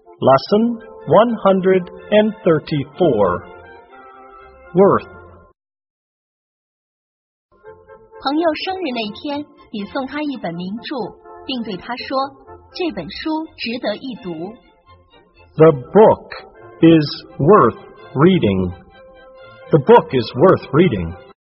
Lesson 134 Worth 朋友生日那天，你送他一本名著，并对他说，这本书值得一读。 The book is worth reading. The book is worth reading.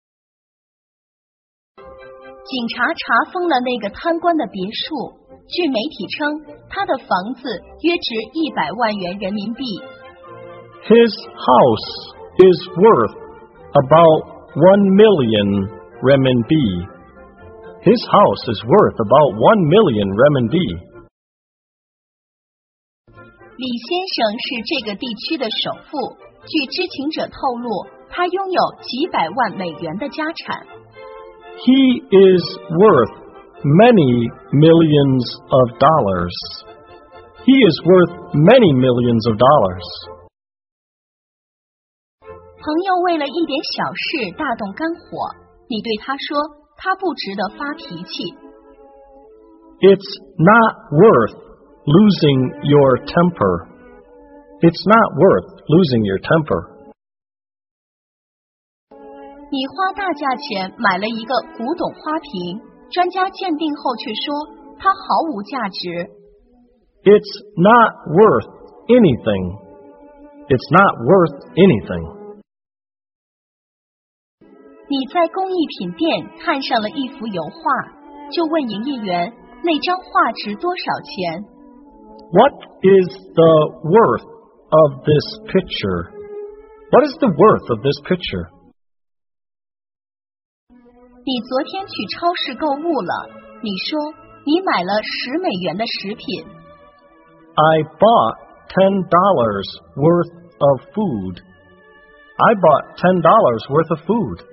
警察查封了那个贪官的别墅，据媒体称，他的房子约值100万元人民币。 His house is worth about 1 million renminbi. His house is worth about 1 million renminbi. 李先生是这个地区的首富，据知情者透露，他拥有几百万美元的家产。 He is worth many millions of dollars. He is worth many millions of dollars. 朋友为了一点小事大动肝火，你对他说，他不值得发脾气。 It's not worth losing your temper. It's not worth losing your temper. 你花大价钱买了一个古董花瓶，专家鉴定后却说它毫无价值。 It's not worth anything. It's not worth anything. 你在工艺品店看上了一幅油画，就问营业员那张画值多少钱。 What is the worth of this picture? What is the worth of this picture? 你昨天去超市购物了，你说你买了10美元的食品。 I bought $10 worth of food. I bought $10 worth of food.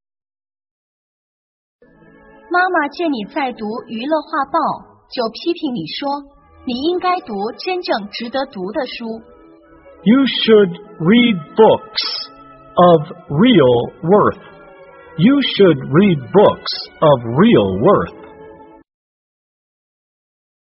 妈妈见你在读娱乐画报，就批评你说，你应该读真正值得读的书。 You should read books of real worth. You should read books of real worth.